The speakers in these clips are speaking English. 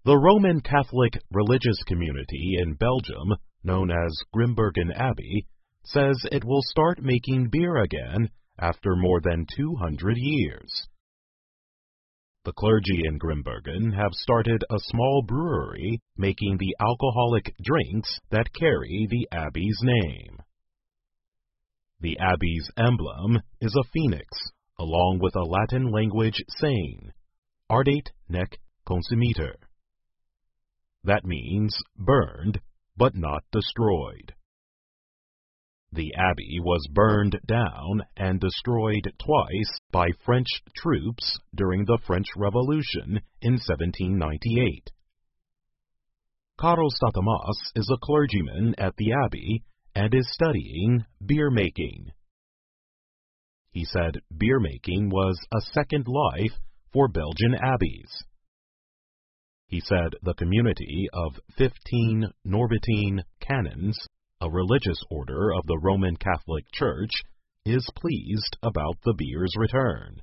The Roman Catholic religious community in Belgium, known as Grimbergen Abbey, says it will start making beer again after more than 200 years. The clergy in Grimbergen have started a small brewery making the alcoholic drinks that carry the Abbey's name. The Abbey's emblem is a phoenix, along with a Latin language saying, Ardate nec consumiter. That means burned, but not destroyed. The abbey was burned down and destroyed twice by French troops during the French Revolution in 1798. Karol Statamas is a clergyman at the abbey and is studying beer making. He said beer making was a second life for Belgian abbeys. He said the community of 15 Norbertine canons, a religious order of the Roman Catholic Church, is pleased about the beer's return.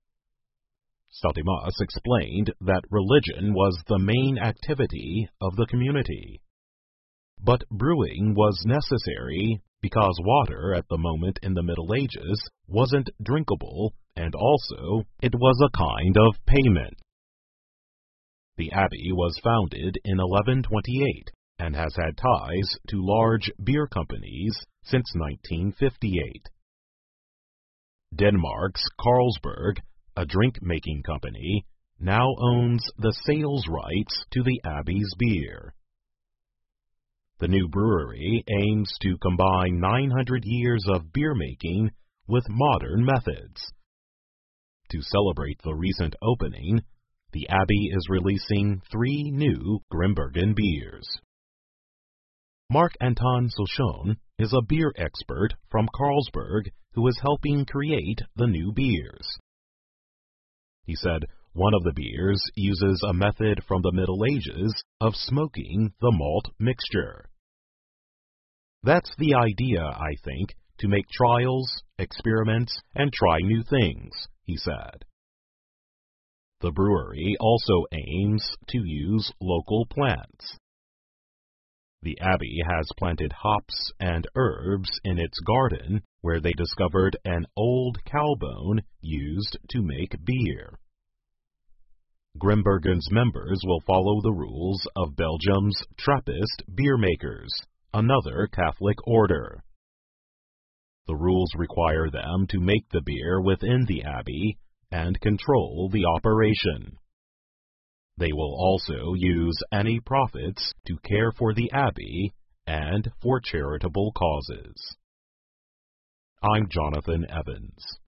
Statamas explained that religion was the main activity of the community. But brewing was necessary because water at the moment in the Middle Ages wasn't drinkable, and also it was a kind of payment. The abbey was founded in 1128 and has had ties to large beer companies since 1958. Denmark's Carlsberg, a drink-making company, now owns the sales rights to the abbey's beer. The new brewery aims to combine 900 years of beer making with modern methods. To celebrate the recent opening, the abbey is releasing 3 new Grimbergen beers. Marc-Anton Souchon is a beer expert from Carlsberg who is helping create the new beers. He said one of the beers uses a method from the Middle Ages of smoking the malt mixture. That's the idea, I think, to make trials, experiments, and try new things, he said. The brewery also aims to use local plants. The abbey has planted hops and herbs in its garden where they discovered an old cow bone used to make beer. Grimbergen's members will follow the rules of Belgium's Trappist beer makers, another Catholic order. The rules require them to make the beer within the abbey and control the operation. They will also use any profits to care for the abbey and for charitable causes. I'm Jonathan Evans.